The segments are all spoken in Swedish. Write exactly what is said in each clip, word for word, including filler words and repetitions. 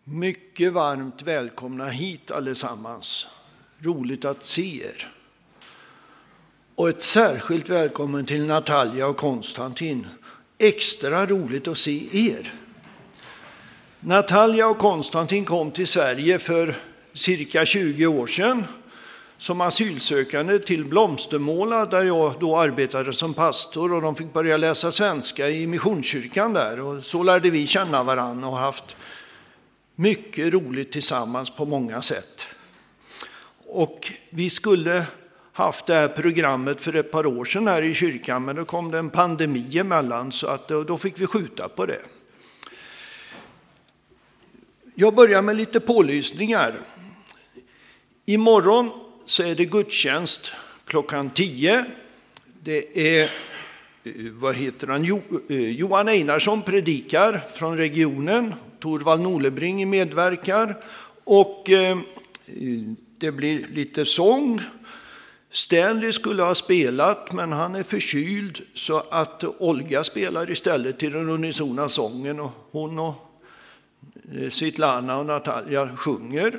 Mycket varmt välkomna hit allesammans. Roligt att se er. Och ett särskilt välkommen till Natalia och Konstantin. Extra roligt att se er. Natalia och Konstantin kom till Sverige för cirka tjugo år sedan som asylsökande till Blomstermåla, där jag då arbetade som pastor, och de fick börja läsa svenska i Missionskyrkan där, och så lärde vi känna varandra och haft mycket roligt tillsammans på många sätt. Och vi skulle haft det här programmet för ett par år sedan här i kyrkan, men då kom det en pandemi emellan, så att då fick vi skjuta på det. Jag börjar med lite pålysningar. Imorgon så är det gudstjänst klockan tio. Det är, vad heter han, jo, Johan Einarsson predikar från regionen. Torvald Nolebring medverkar. Och eh, det blir lite sång. Stanley skulle ha spelat, men han är förkyld, så att Olga spelar istället till den unisona sången, och hon och Svetlana och Natalia sjunger.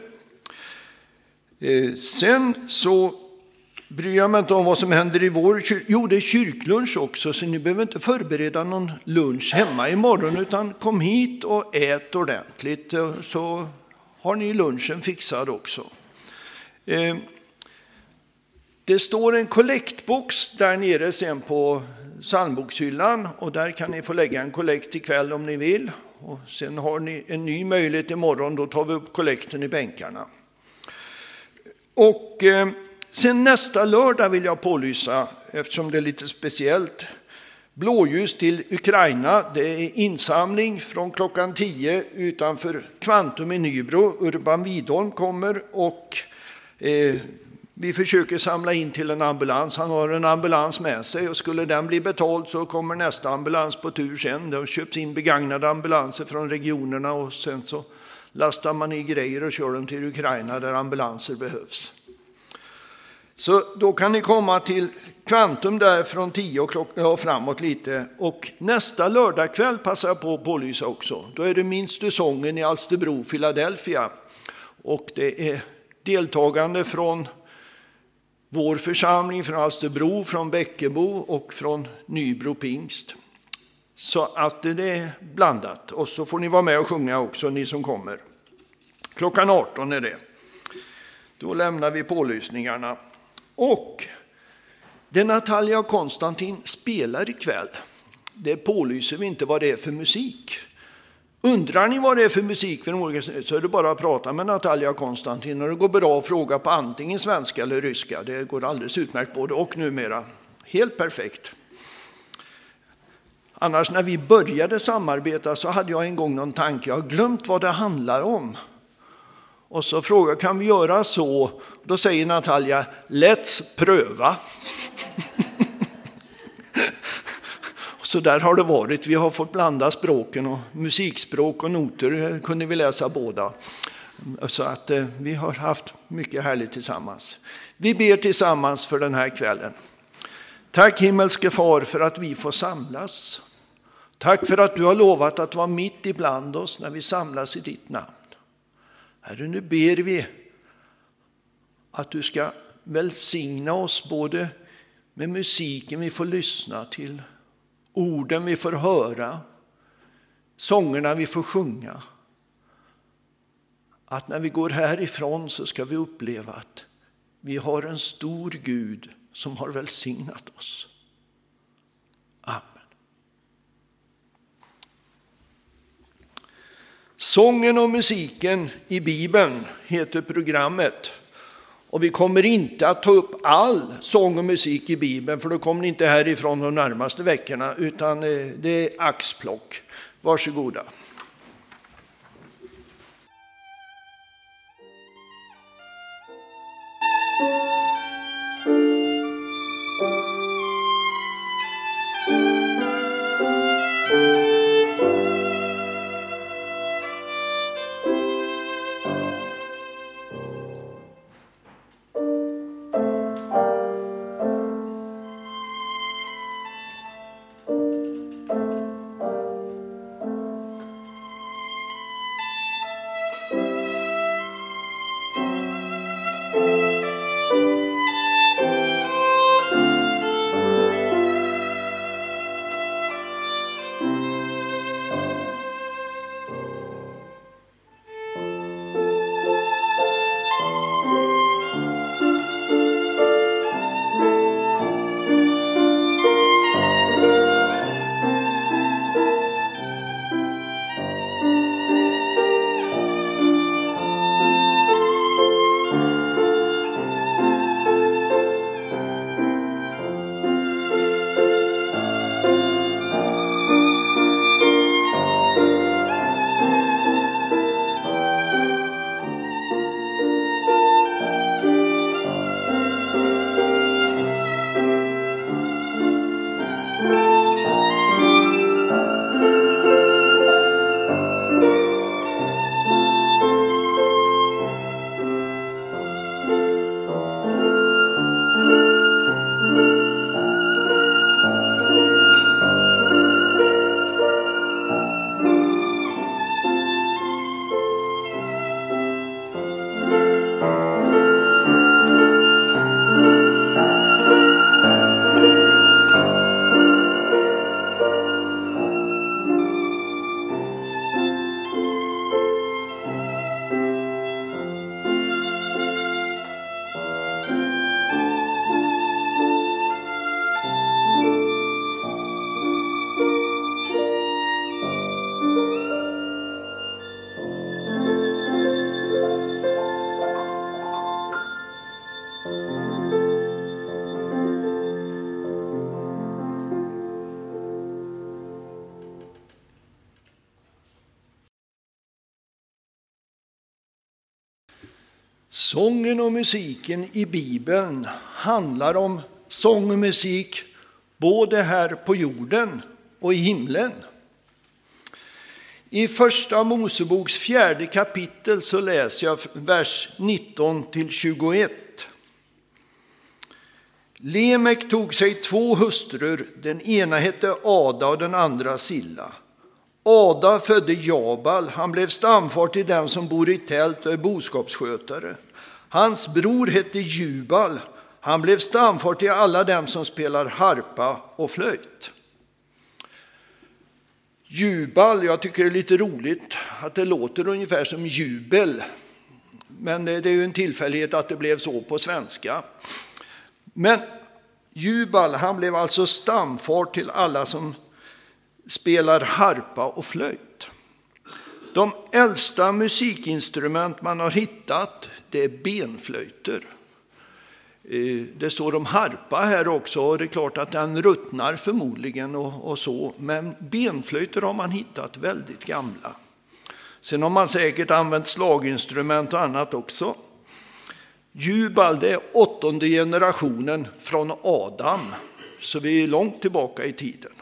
Sen så bryr jag mig inte om vad som händer i vår kyr- Jo, det är kyrklunch också, så ni behöver inte förbereda någon lunch hemma imorgon, utan kom hit och ät ordentligt, så har ni lunchen fixad också. Det står en kollektbox där nere sen på psalmbokshyllan, och där kan ni få lägga en kollekt ikväll om ni vill. Och sen har ni en ny möjlighet imorgon, då tar vi upp kollekten i bänkarna. Och eh, sen nästa lördag vill jag pålysa, eftersom det är lite speciellt, blåljus till Ukraina. Det är insamling från klockan tio utanför Kvantum i Nybro. Urban Widholm kommer, och eh, vi försöker samla in till en ambulans. Han har en ambulans med sig, och skulle den bli betald så kommer nästa ambulans på tur sen. Det har köpts in begagnade ambulanser från regionerna, och sen så lastar man i grejer och kör dem till Ukraina där ambulanser behövs. Så då kan ni komma till Kvantum där från tio och framåt lite. Och nästa lördag kväll passar jag på att pålysa också. Då är det Minns du sången i Alsterbro, Philadelphia. Och det är deltagande från vår församling, från Alsterbro, från Bäckebo och från Nybro Pingst. Så att det är blandat. Och så får ni vara med och sjunga också, ni som kommer. Klockan arton är det. Då lämnar vi pålysningarna. Och det Natalia och Konstantin spelar ikväll, det pålyser vi inte vad det är för musik. Undrar ni vad det är för musik för någon, så är det bara att prata med Natalia och Konstantin, och det går bra att fråga på antingen svenska eller ryska. Det går alldeles utmärkt både och numera. Helt perfekt. Annars när vi började samarbeta så hade jag en gång någon tanke. Jag har glömt vad det handlar om. Och så frågar, kan vi göra så? Då säger Natalia, let's pröva. Så där har det varit. Vi har fått blanda språken, och musikspråk och noter kunde vi läsa båda. Så att eh, vi har haft mycket härligt tillsammans. Vi ber tillsammans för den här kvällen. Tack himmelske far för att vi får samlas. Tack för att du har lovat att vara mitt ibland oss när vi samlas i ditt namn. Herre, nu ber vi att du ska välsigna oss både med musiken vi får lyssna till, orden vi får höra, sångerna vi får sjunga. Att när vi går härifrån så ska vi uppleva att vi har en stor Gud som har välsignat oss. Amen. Sången och musiken i Bibeln heter programmet. Och vi kommer inte att ta upp all sång och musik i Bibeln, för då kommer ni inte härifrån de närmaste veckorna, utan det är axplock. Varsågoda. Sången och musiken i Bibeln handlar om sång och musik både här på jorden och i himlen. I första Moseboks fjärde kapitel så läser jag vers nitton till tjugoett. Lemek tog sig två hustrur, den ena hette Ada och den andra Silla. Ada födde Jabal, han blev stamfar till dem som bor i tält och är boskapsskötare. Hans bror hette Jubal, han blev stamfar till alla dem som spelar harpa och flöjt. Jubal, jag tycker det är lite roligt att det låter ungefär som jubel. Men det är ju en tillfällighet att det blev så på svenska. Men Jubal, han blev alltså stamfar till alla som spelar harpa och flöjt. De äldsta musikinstrument man har hittat, det är benflöjter. Det står om harpa här också, och det är klart att den ruttnar förmodligen och, och så. Men benflöjter har man hittat väldigt gamla. Sen har man säkert använt slaginstrument och annat också. Jubal, det är åttonde generationen från Adam, så vi är långt tillbaka i tiden.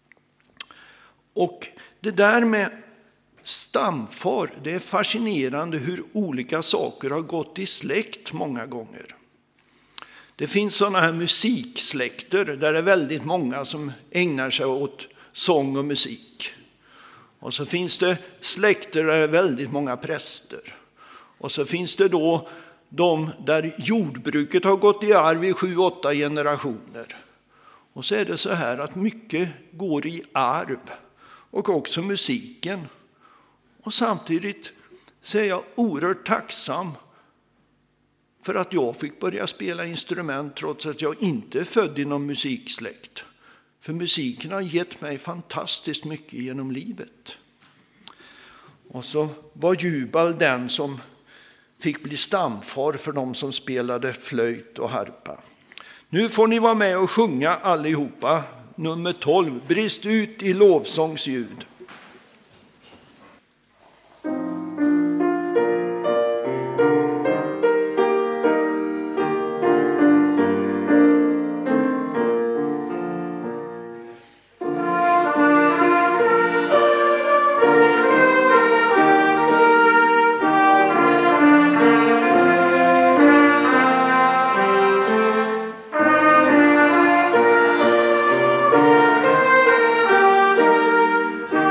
Och det där med stamfar, det är fascinerande hur olika saker har gått i släkt många gånger. Det finns sådana här musiksläkter där det är väldigt många som ägnar sig åt sång och musik. Och så finns det släkter där det är väldigt många präster. Och så finns det då de där jordbruket har gått i arv i sju, åtta generationer. Och så är det så här att mycket går i arv. Och också musiken. Och samtidigt så är jag oerhört tacksam för att jag fick börja spela instrument trots att jag inte är född i någon musiksläkt. För musiken har gett mig fantastiskt mycket genom livet. Och så var Jubal den som fick bli stamfar för de som spelade flöjt och harpa. Nu får ni vara med och sjunga allihopa. Nummer tolv, brist ut i lovsångsljud. Thank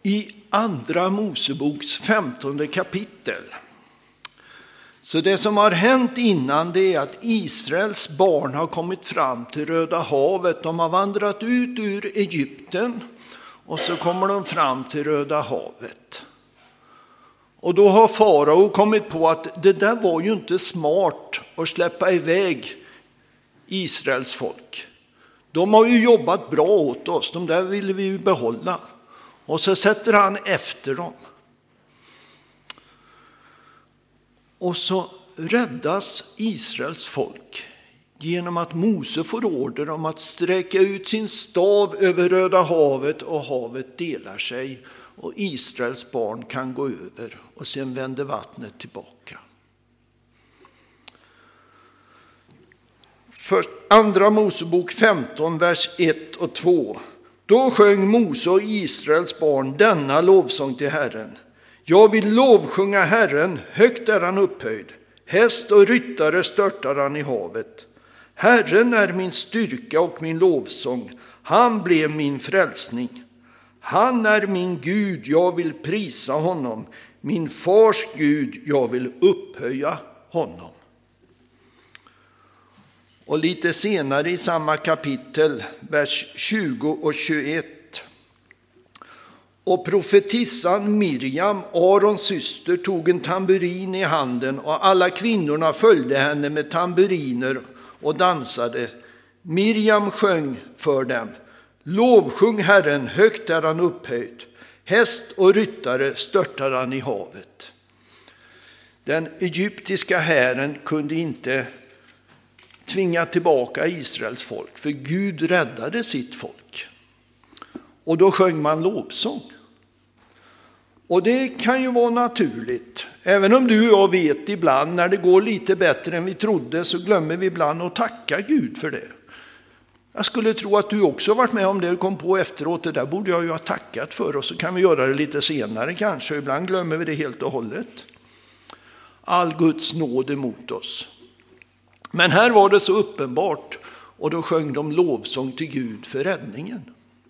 i andra Moseboks femtonde kapitel. Så det som har hänt innan det är att Israels barn har kommit fram till Röda havet. De har vandrat ut ur Egypten och så kommer de fram till Röda havet. Och då har farao kommit på att det där var ju inte smart att släppa iväg Israels folk. De har ju jobbat bra åt oss, de där ville vi ju behålla. Och så sätter han efter dem. Och så räddas Israels folk genom att Mose får order om att sträcka ut sin stav över Röda havet och havet delar sig och Israels barn kan gå över och sen vänder vattnet tillbaka. För andra Mosebok femton, vers ett och två. Då sjöng Mose och Israels barn denna lovsång till Herren. Jag vill lovsjunga Herren, högt är han upphöjd. Häst och ryttare störtar han i havet. Herren är min styrka och min lovsång. Han blev min frälsning. Han är min Gud, jag vill prisa honom. Min fars Gud, jag vill upphöja honom. Och lite senare i samma kapitel, vers tjugo och tjugoett. Och profetissan Miriam, Arons syster, tog en tamburin i handen och alla kvinnorna följde henne med tamburiner och dansade. Miriam sjöng för dem. Lovsjung Herren, högt är han upphöjd. Häst och ryttare störtar han i havet. Den egyptiska hären kunde inte tvinga tillbaka Israels folk, för Gud räddade sitt folk. Och då sjöng man lovsång. Och det kan ju vara naturligt. Även om du och jag vet ibland när det går lite bättre än vi trodde så glömmer vi ibland att tacka Gud för det. Jag skulle tro att du också varit med om det och kom på efteråt. Det där borde jag ju ha tackat för och så kan vi göra det lite senare kanske. Ibland glömmer vi det helt och hållet. All Guds nåd emot oss. Men här var det så uppenbart och då sjöng de lovsång till Gud för räddningen.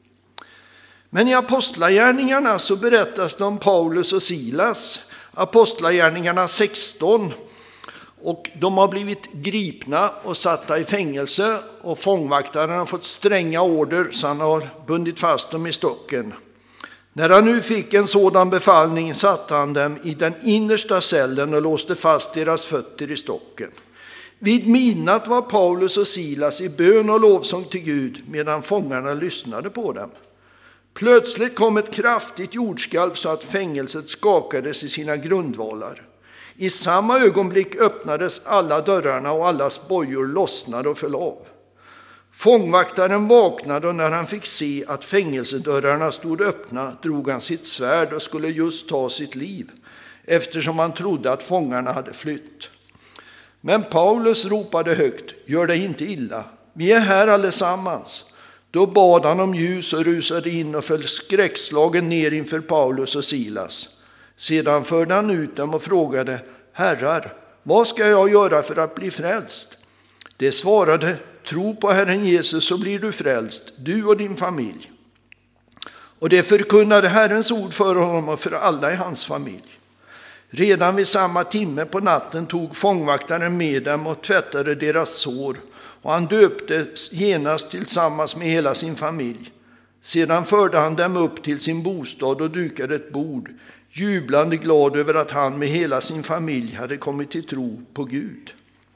Men i Apostlagärningarna så berättas det om Paulus och Silas. Apostlagärningarna sexton. Och de har blivit gripna och satta i fängelse och fångvaktaren har fått stränga order så han har bundit fast dem i stocken. När han nu fick en sådan befallning satte han dem i den innersta cellen och låste fast deras fötter i stocken. Vid midnatt var Paulus och Silas i bön och lovsång till Gud medan fångarna lyssnade på dem. Plötsligt kom ett kraftigt jordskalv så att fängelset skakades i sina grundvalar. I samma ögonblick öppnades alla dörrarna och allas bojor lossnade och föll av. Fångvaktaren vaknade och när han fick se att fängelsedörrarna stod öppna drog han sitt svärd och skulle just ta sitt liv eftersom han trodde att fångarna hade flytt. Men Paulus ropade högt, gör dig inte illa, vi är här allesammans. Då bad han om ljus och rusade in och föll skräckslagen ner inför Paulus och Silas. Sedan förde han ut dem och frågade, herrar, vad ska jag göra för att bli frälst? Det svarade, tro på Herren Jesus så blir du frälst, du och din familj. Och det förkunnade Herrens ord för honom och för alla i hans familj. Redan vid samma timme på natten tog fångvaktaren med dem och tvättade deras sår. Och han döptes genast tillsammans med hela sin familj. Sedan förde han dem upp till sin bostad och dukade ett bord, jublande glad över att han med hela sin familj hade kommit till tro på Gud.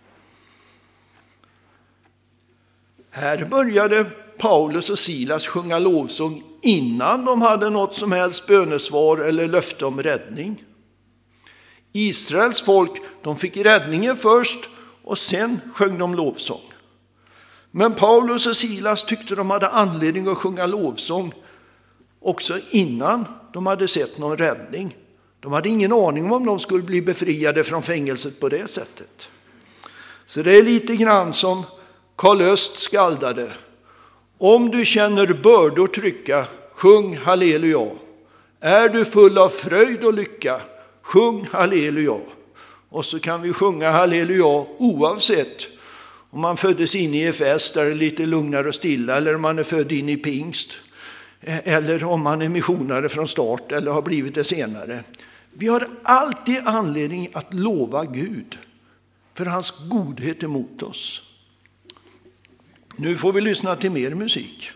Här började Paulus och Silas sjunga lovsång innan de hade något som helst bönesvar eller löfte om räddning. Israels folk, de fick räddningen först och sen sjöng de lovsång. Men Paulus och Silas tyckte de hade anledning att sjunga lovsång också innan de hade sett någon räddning. De hade ingen aning om de skulle bli befriade från fängelset på det sättet. Så det är lite grann som Karl Öst skaldade. Om du känner bördor trycka, sjung halleluja. Är du full av fröjd och lycka, sjung halleluja. Och så kan vi sjunga halleluja oavsett om man föddes in i Efes där det är lite lugnare och stilla eller om man är född in i pingst. eller om man är missionare från start eller har blivit det senare. Vi har alltid anledning att lova Gud för hans godhet emot oss. Nu får vi lyssna till mer musik.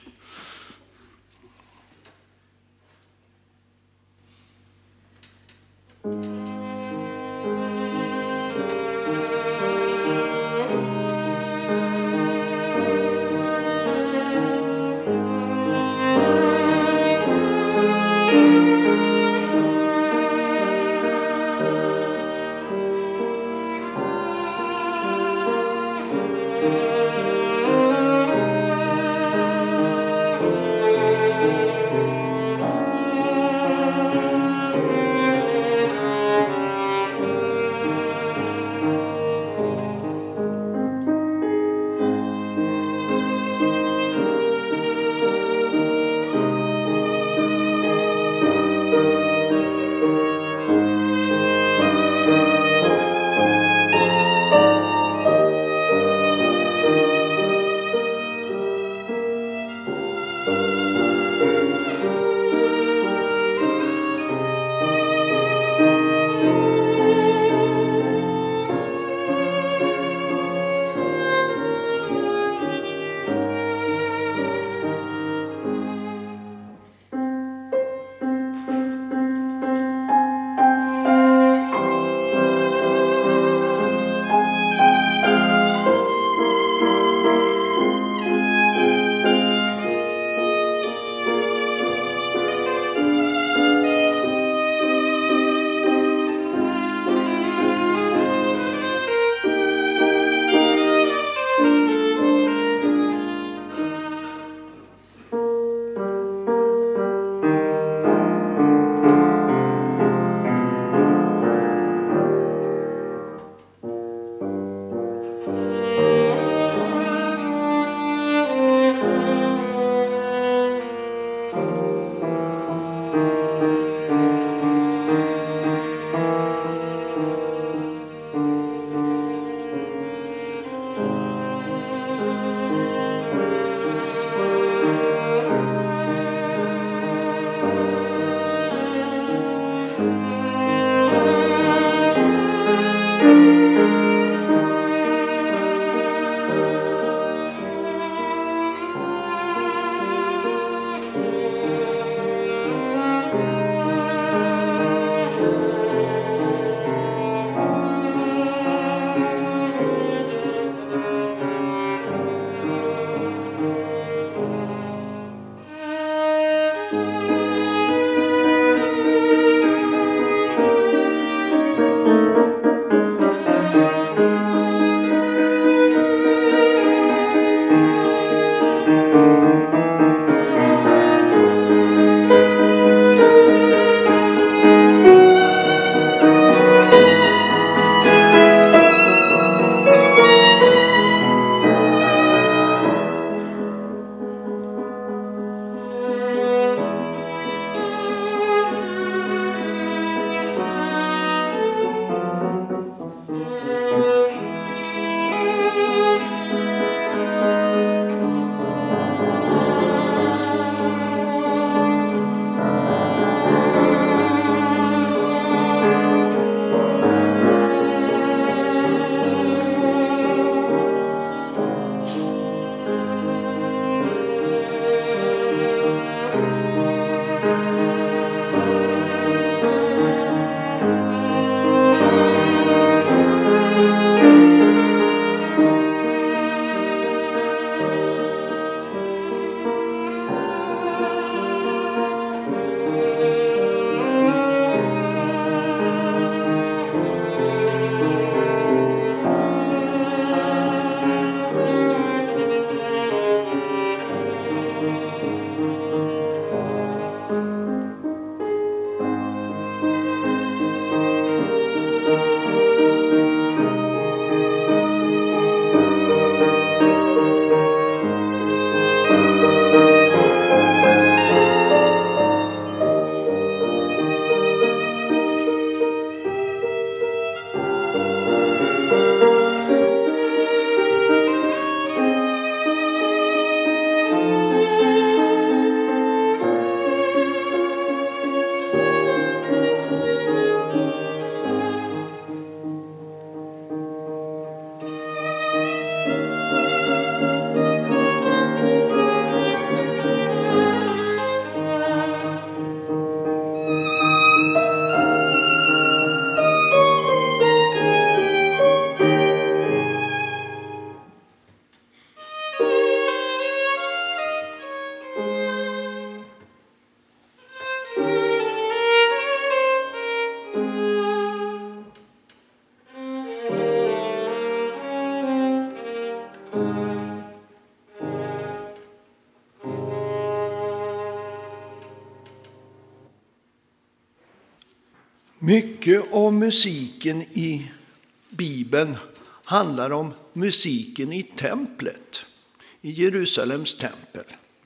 Mycket av musiken i Bibeln handlar om musiken i templet, i Jerusalems tempel.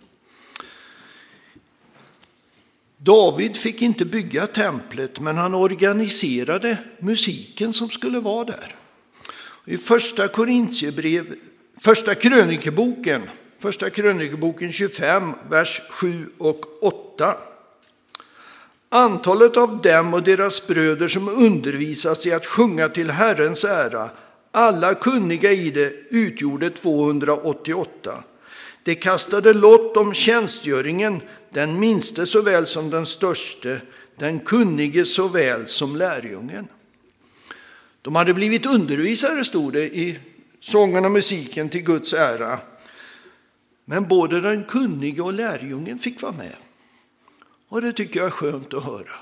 David fick inte bygga templet, men han organiserade musiken som skulle vara där. I första Korintierbrev, första krönikeboken, första krönikeboken tjugofem, vers sju och åtta. Antalet av dem och deras bröder som undervisas i att sjunga till Herrens ära, alla kunniga i det, utgjorde tvåhundraåttioåtta. De kastade lott om tjänstgöringen, den minste såväl som den störste, den kunnige såväl som lärjungen. De hade blivit undervisare, stod det i sången och musiken till Guds ära. Men både den kunnige och lärjungen fick vara med. Och det tycker jag är skönt att höra.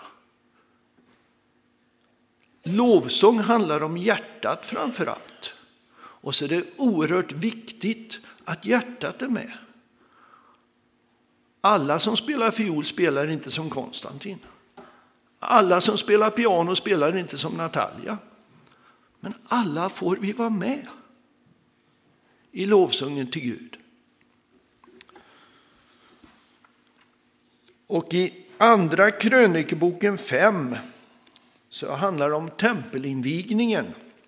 Lovsång handlar om hjärtat framför allt. Och så är det oerhört viktigt att hjärtat är med. Alla som spelar fiol spelar inte som Konstantin. Alla som spelar piano spelar inte som Natalia. Men alla får vi vara med i lovsången till Gud. Och i andra krönikeboken fem så handlar det om tempelinvigningen.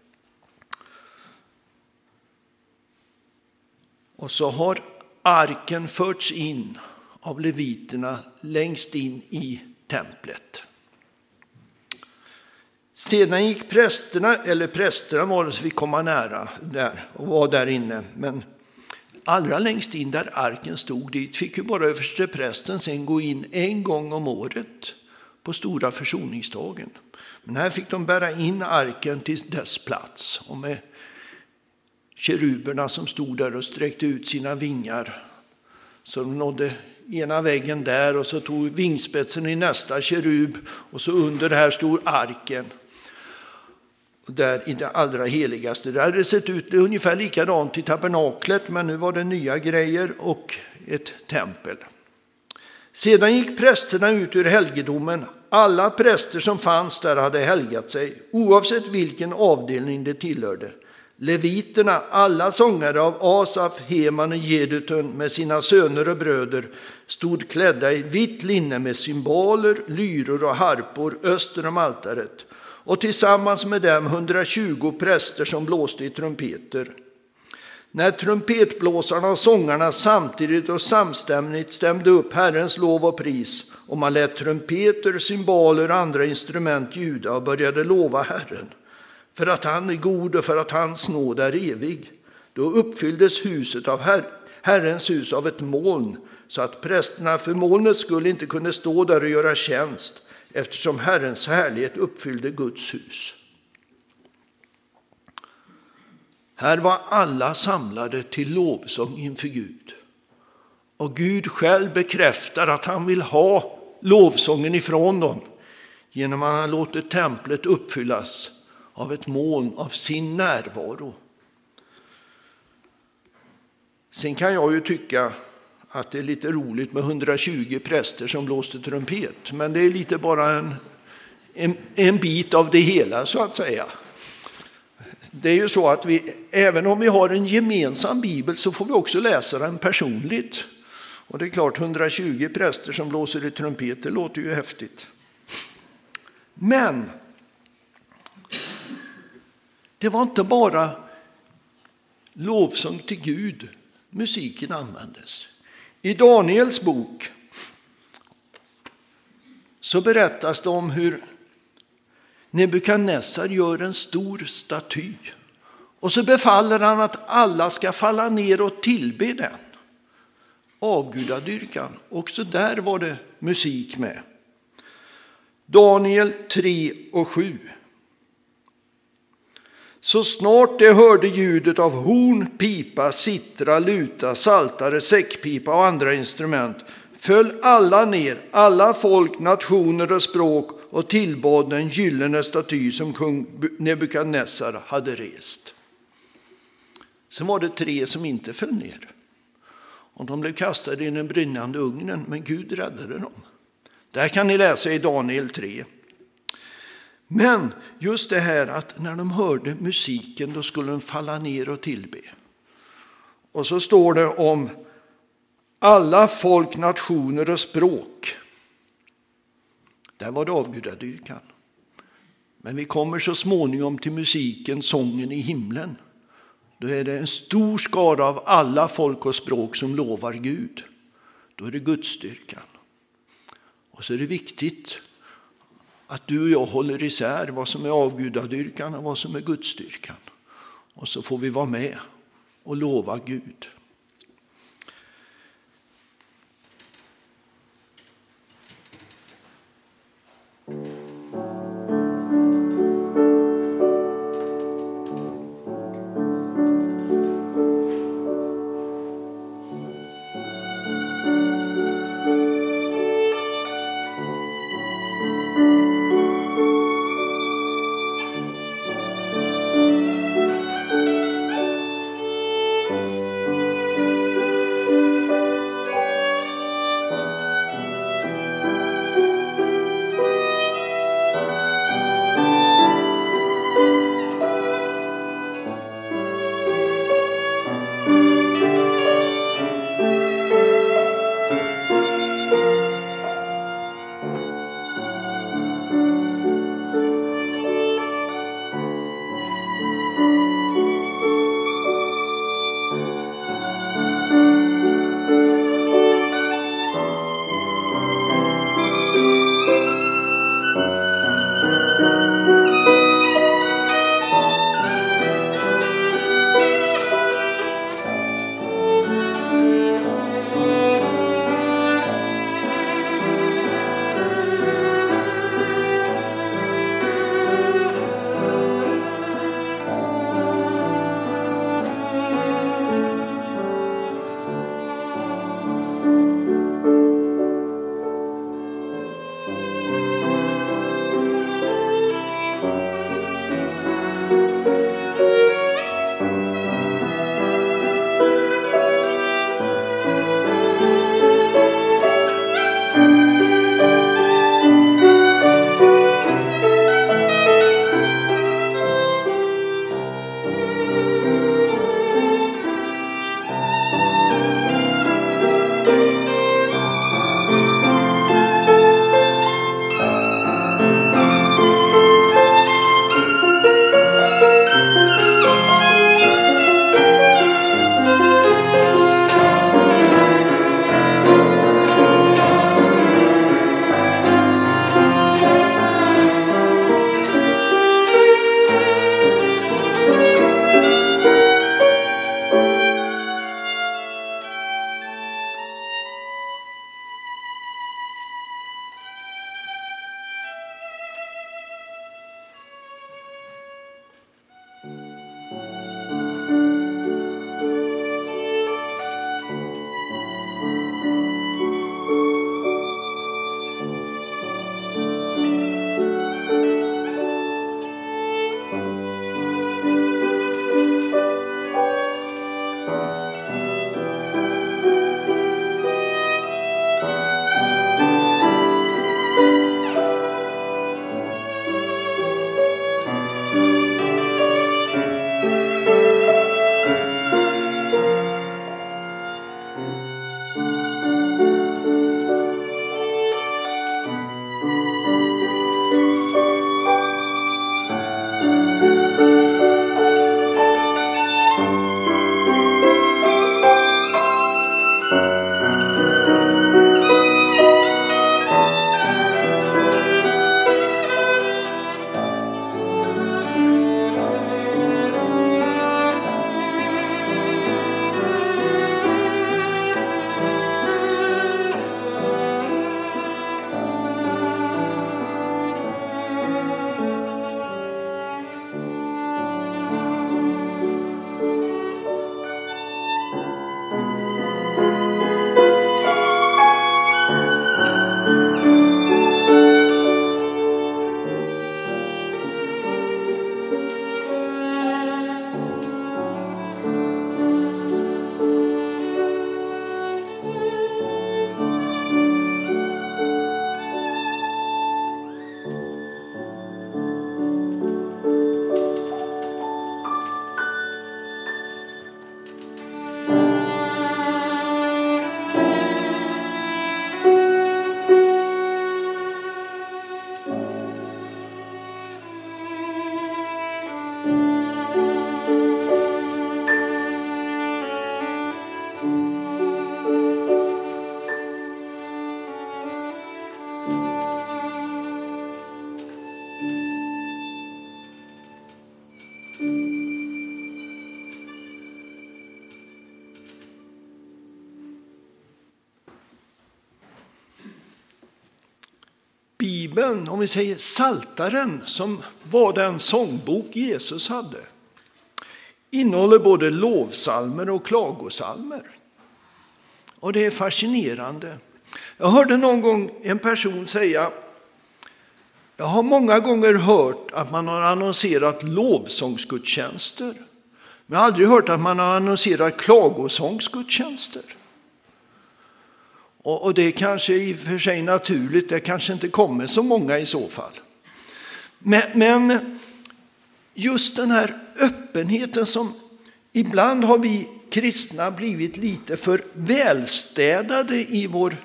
Och så har arken förts in av leviterna längst in i templet. Sedan gick prästerna, eller prästerna var det så vi komma nära där och var där inne. Men allra längst in där arken stod, dit fick ju bara översteprästen sen gå in en gång om året på stora försoningsdagen. Men här fick de bära in arken till dess plats. Och med keruberna som stod där och sträckte ut sina vingar. Så de nådde ena väggen där och så tog vingspetsen i nästa kerub. Och så under det här stod arken. Och där i det allra heligaste. Där hade det sett ut ungefär likadant i tabernaklet, men nu var det nya grejer och ett tempel. Sedan gick prästerna ut ur helgedomen. Alla präster som fanns där hade helgat sig, oavsett vilken avdelning det tillhörde. Leviterna, alla sångare av Asaf, Heman och Jedutun med sina söner och bröder, stod klädda i vitt linne med cymbaler, lyror och harpor öster om altaret. Och tillsammans med dem hundratjugo präster som blåste i trumpeter. När trumpetblåsarna och sångarna samtidigt och samstämmigt stämde upp Herrens lov och pris, och man lät trumpeter, cymbaler och andra instrument ljuda och började lova Herren, för att han är god och för att hans nåd är evig. Då uppfylldes huset av Her- Herrens hus av ett moln, så att prästerna för molnets skull inte kunde stå där och göra tjänst, eftersom Herrens härlighet uppfyllde Guds hus. Här var alla samlade till lovsång inför Gud. Och Gud själv bekräftar att han vill ha lovsången ifrån dem genom att han låter templet uppfyllas av ett moln av sin närvaro. Sen kan jag ju tycka att det är lite roligt med hundratjugo präster som blåste trumpet. Men det är lite bara en, en, en bit av det hela, så att säga. Det är ju så att vi, även om vi har en gemensam bibel, så får vi också läsa den personligt. Och det är klart, hundratjugo präster som blåser i trumpet, det låter ju häftigt. Men det var inte bara lovsång till Gud musiken användes. I Daniels bok så berättas det om hur Nebukadnessar gör en stor staty. Och så befaller han att alla ska falla ner och tillbe den. Avgudadyrkan. Också där var det musik med. Daniel tre och sju. Så snart de hörde ljudet av horn, pipa, sittra, luta, saltare, säckpipa och andra instrument föll alla ner, alla folk, nationer och språk, och tillbad den gyllene staty som kung Nebukadnessar hade rest. Sen var det tre som inte föll ner. Och de blev kastade i den brinnande ugnen, men Gud räddade dem. Där kan ni läsa i Daniel tre. Men just det här att när de hörde musiken då skulle de falla ner och tillbe. Och så står det om alla folk, nationer och språk. Där var det avgudadyrkan. Men vi kommer så småningom till musiken, sången i himlen. Då är det en stor skara av alla folk och språk som lovar Gud. Då är det Gudsdyrkan. Och så är det viktigt att du och jag håller isär vad som är avgudadyrkan och vad som är Gudsdyrkan. Och så får vi vara med och lova Gud. Bibeln, om vi säger Psaltaren, som var den sångbok Jesus hade, innehåller både lovsalmer och klagosalmer. Och det är fascinerande. Jag hörde någon gång en person säga, jag har många gånger hört att man har annonserat lovsångsgudstjänster, men jag har aldrig hört att man har annonserat klagosångsgudstjänster. Och, och det är kanske i och för sig naturligt, det kanske inte kommer så många i så fall. Men, men just den här öppenheten som ibland har vi kristna blivit lite för välstädade i vår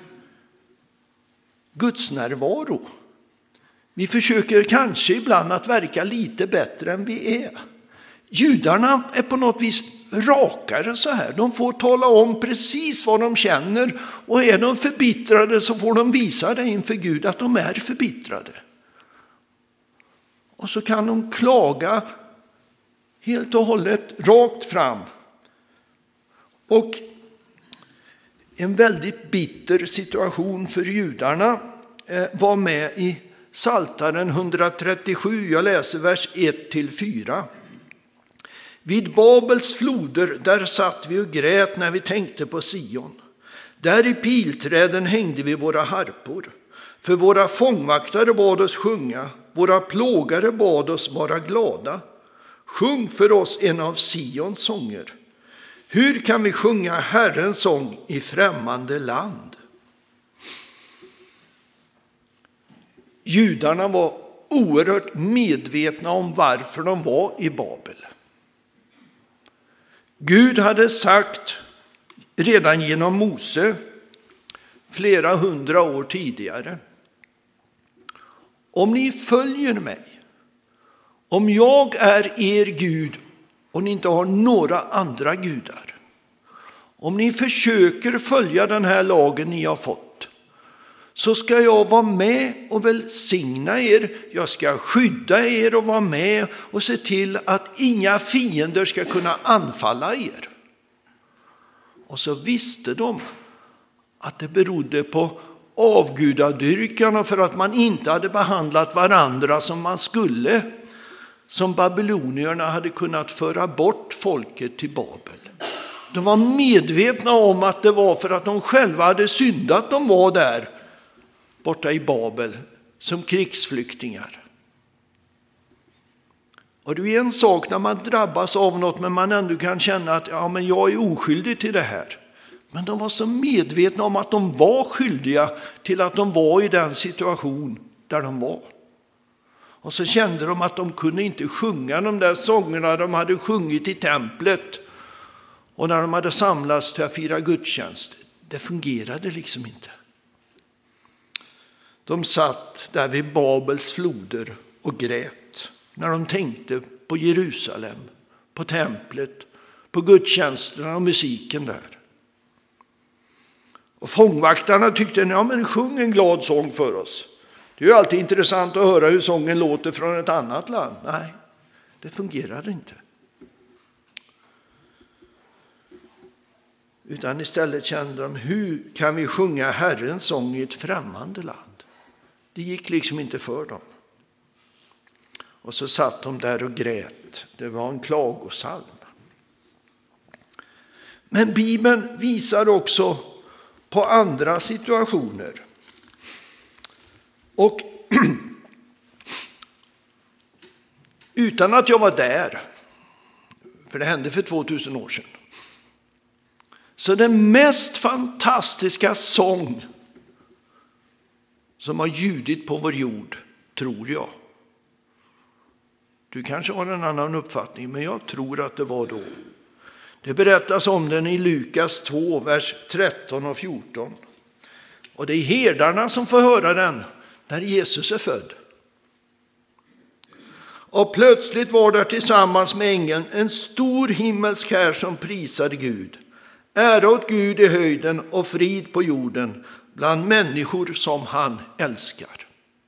gudsnärvaro. Vi försöker kanske ibland att verka lite bättre än vi är. Judarna är på något vis rakare så här. De får tala om precis vad de känner, och är de förbittrade så får de visa det inför Gud att de är förbittrade. Och så kan de klaga helt och hållet rakt fram. Och en väldigt bitter situation för judarna var med i Psaltaren etthundratrettiosju. Jag läser vers ett till fyra. Vid Babels floder, där satt vi och grät när vi tänkte på Sion. Där i pilträden hängde vi våra harpor. För våra fångvaktare bad oss sjunga, våra plågare bad oss vara glada. Sjung för oss en av Sions sånger. Hur kan vi sjunga Herrens sång i främmande land? Judarna var oerhört medvetna om varför de var i Babel. Gud hade sagt redan genom Mose flera hundra år tidigare: om ni följer mig, om jag är er Gud och ni inte har några andra gudar, om ni försöker följa den här lagen ni har fått, så ska jag vara med och välsigna er. Jag ska skydda er och vara med och se till att inga fiender ska kunna anfalla er. Och så visste de att det berodde på avgudadyrkarna, för att man inte hade behandlat varandra som man skulle, som babylonierna hade kunnat föra bort folket till Babel. De var medvetna om att det var för att de själva hade syndat de var där borta i Babel som krigsflyktingar. Och det är en sak när man drabbas av något, men man ändå kan känna att ja, men jag är oskyldig till det här. Men de var så medvetna om att de var skyldiga till att de var i den situation där de var. Och så kände de att de kunde inte sjunga de där sångerna de hade sjungit i templet och när de hade samlats till att fira gudstjänst. Det fungerade liksom inte. De satt där vid Babels floder och grät när de tänkte på Jerusalem, på templet, på gudstjänsterna och musiken där. Och fångvaktarna tyckte, ja men sjung en glad sång för oss. Det är ju alltid intressant att höra hur sången låter från ett annat land. Nej, det fungerade inte. Utan istället kände de, hur kan vi sjunga Herrens sång i ett främmande land? Det gick liksom inte för dem. Och så satt de där och grät. Det var en klagosalm. Men Bibeln visar också på andra situationer. Och utan att jag var där, för det hände för tvåtusen år sedan, så den mest fantastiska sång som har ljudit på vår jord, tror jag. Du kanske har en annan uppfattning, men jag tror att det var då. Det berättas om den i Lukas två, vers tretton och fjorton. Och det är herdarna som får höra den när Jesus är född. Och plötsligt var där tillsammans med ängeln en stor himmelsk här som prisade Gud. Ära åt Gud i höjden och frid på jorden bland människor som han älskar.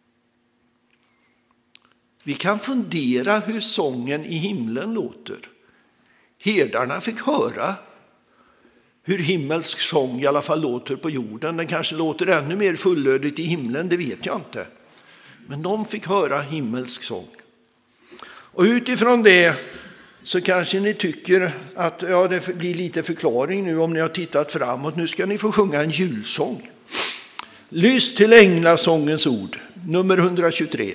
Vi kan fundera hur sången i himlen låter. Herdarna fick höra hur himmelsk sång i alla fall låter på jorden. Den kanske låter ännu mer fullödigt i himlen, det vet jag inte. Men de fick höra himmelsk sång. Och utifrån det så kanske ni tycker att ja, det blir lite förklaring nu om ni har tittat framåt. Nu ska ni få sjunga en julsång. Lyss till änglasångens ord, nummer etthundratjugotre.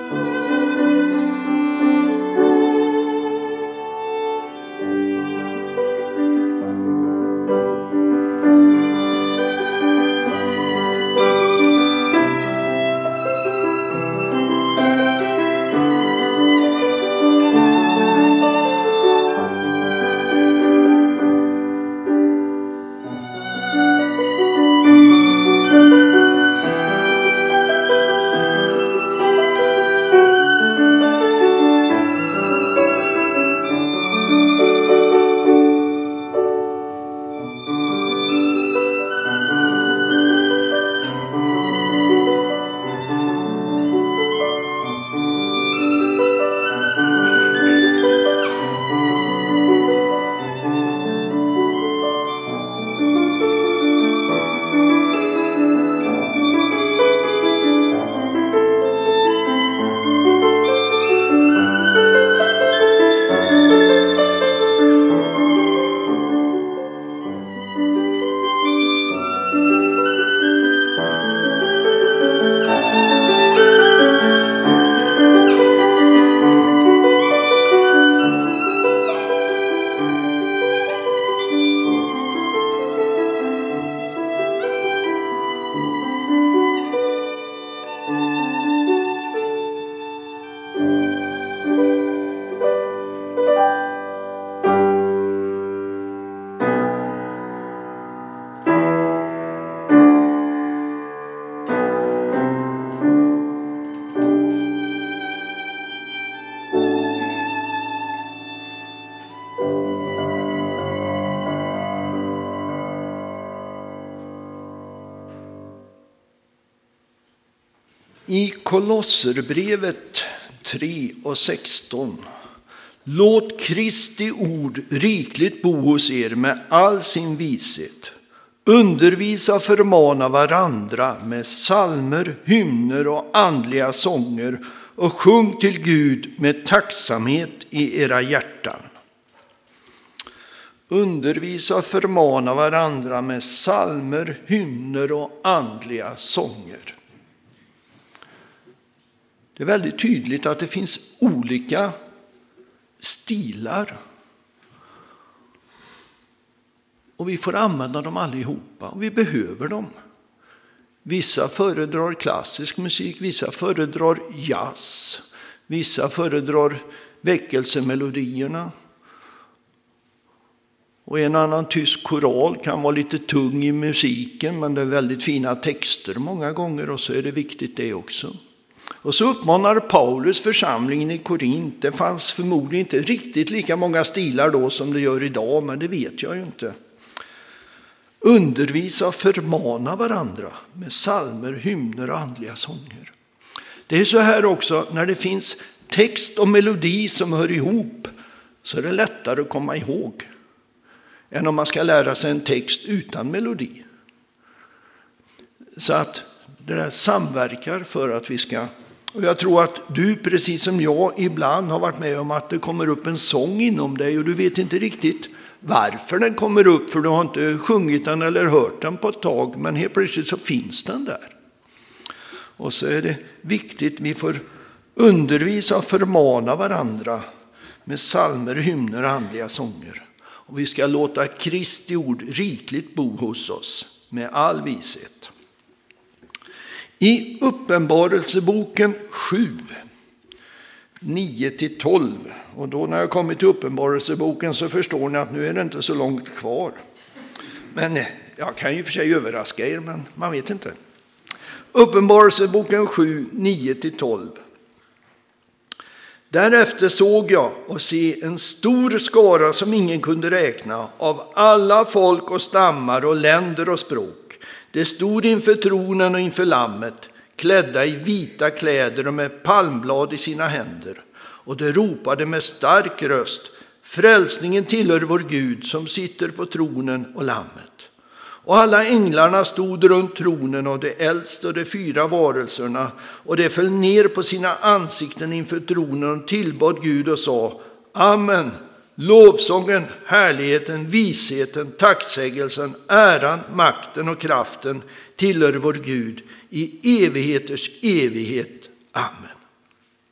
I Kolosserbrevet tre och sexton. Låt Kristi ord rikligt bo hos er med all sin vishet. Undervisa och förmana varandra med psalmer, hymner och andliga sånger och sjung till Gud med tacksamhet i era hjärtan. Undervisa och förmana varandra med psalmer, hymner och andliga sånger. Det är väldigt tydligt att det finns olika stilar. Och vi får använda dem allihopa och vi behöver dem. Vissa föredrar klassisk musik, vissa föredrar jazz, vissa föredrar väckelsemelodierna. Och en annan tysk koral kan vara lite tung i musiken, men det är väldigt fina texter många gånger, och så är det viktigt det också. Och så uppmanar Paulus församlingen i Korint. Det fanns förmodligen inte riktigt lika många stilar då som det gör idag, men det vet jag ju inte. Undervisa och förmana varandra med psalmer, hymner och andliga sånger. Det är så här också, när det finns text och melodi som hör ihop, så är det lättare att komma ihåg än om man ska lära sig en text utan melodi. Så att det där samverkar för att vi ska... Och jag tror att du, precis som jag, ibland har varit med om att det kommer upp en sång inom dig och du vet inte riktigt varför den kommer upp, för du har inte sjungit den eller hört den på ett tag, men helt plötsligt så finns den där. Och så är det viktigt, vi får undervisa och förmana varandra med psalmer, hymner och andliga sånger. Och vi ska låta Kristi ord rikligt bo hos oss med all vishet. I Uppenbarelseboken sju, nio till tolv, och då när jag kommer till Uppenbarelseboken så förstår ni att nu är det inte så långt kvar. Men jag kan ju för sig överraska er, men man vet inte. Uppenbarelseboken sju, nio till tolv. Därefter såg jag och se en stor skara som ingen kunde räkna, av alla folk och stammar och länder och språk. Det stod inför tronen och inför lammet, klädda i vita kläder och med palmblad i sina händer. Och det ropade med stark röst: frälsningen tillhör vår Gud som sitter på tronen och lammet. Och alla änglarna stod runt tronen och de äldste och de fyra varelserna, och de föll ner på sina ansikten inför tronen och tillbad Gud och sa: Amen. Lovsången, härligheten, visheten, tacksägelsen, äran, makten och kraften tillhör vår Gud i evigheters evighet. Amen.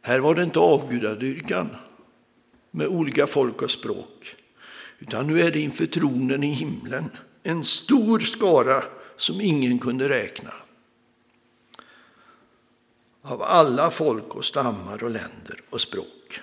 Här var det inte avgudadyrkan med olika folk och språk, utan nu är det inför tronen i himlen en stor skara som ingen kunde räkna. Av alla folk och stammar och länder och språk.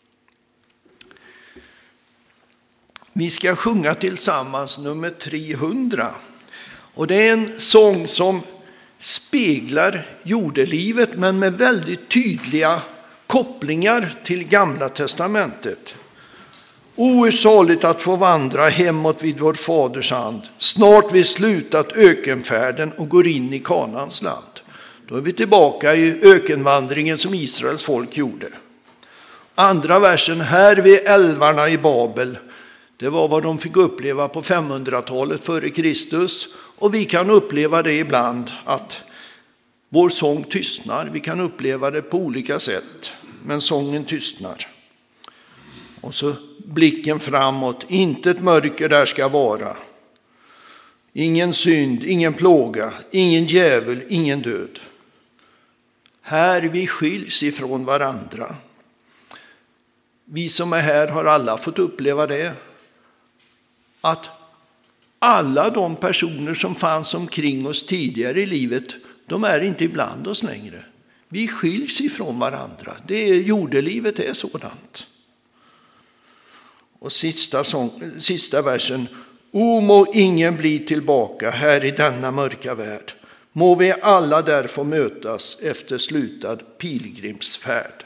Vi ska sjunga tillsammans nummer trehundra. Och det är en sång som speglar jordelivet men med väldigt tydliga kopplingar till Gamla testamentet. O, hur saligt att få vandra hemåt vid vår faders hand. Snart vi slutat ökenfärden och går in i Kanans land. Då är vi tillbaka i ökenvandringen som Israels folk gjorde. Andra versen, här vid älvarna i Babel. Det var vad de fick uppleva på femhundratalet före Kristus. Och vi kan uppleva det ibland att vår sång tystnar. Vi kan uppleva det på olika sätt. Men sången tystnar. Och så blicken framåt. Intet mörker där ska vara. Ingen synd, ingen plåga, ingen djävul, ingen död. Här vi skiljs ifrån varandra. Vi som är här har alla fått uppleva det. Att alla de personer som fanns omkring oss tidigare i livet, de är inte ibland oss längre. Vi skiljs ifrån varandra. Det är, jordelivet är sådant. Och sista, sång, sista versen. O, må ingen bli tillbaka här i denna mörka värld. Må vi alla där få mötas efter slutad pilgrimsfärd.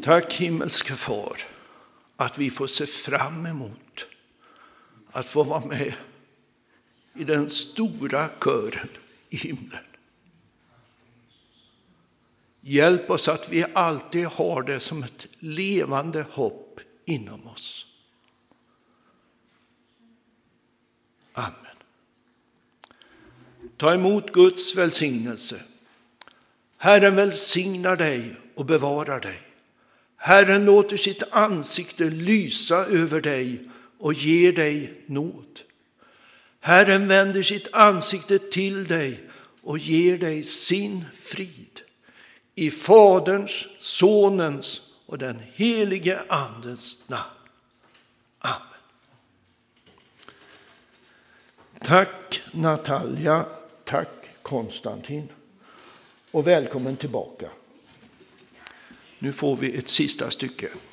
Tack himmelske far att vi får se fram emot att få vara med i den stora kören i himlen. Hjälp oss att vi alltid har det som ett levande hopp inom oss. Amen. Ta emot Guds välsignelse. Herren välsignar dig och bevarar dig. Herren låter sitt ansikte lysa över dig och ger dig nåd. Herren vänder sitt ansikte till dig och ger dig sin frid. I Faderns, Sonens och den helige Andens namn. Amen. Tack Natalia, tack Konstantin och välkommen tillbaka. Nu får vi ett sista stycke.